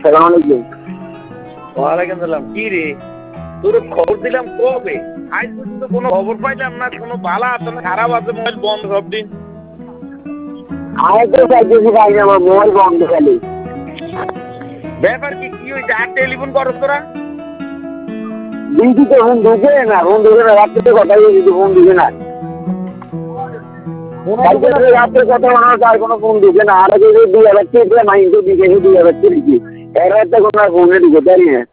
আসসালামু আলাইকুম। ওয়ালাইকুম সালাম। কি রে, তোর খবর দিলাম কবে, আজ পর্যন্ত কোনো খবর পাইলাম না। কোনো ভালো আছে না খারাপ আছে? মোবাইল বন্ধ সব দিন। আমি তো চাইতেছি ভাই আমার মোবাইল বন্ধ খালি। ব্যাপার কি, কি হয়েছে? আর টেলিফোন করস তোরা? দিদি তো ফোন ঢুকে না, রাত্রে কথা বলছি, ফোন ঢুকে না। রাত্রে কথা বলার আর কোনো ফোন ঢুকে না। আর 2,000 টাকা মাইন্ড দিকে 2,000 টাকা দিচ্ছি, এর একটা কোনো ফোনে ঢুকে পারি না।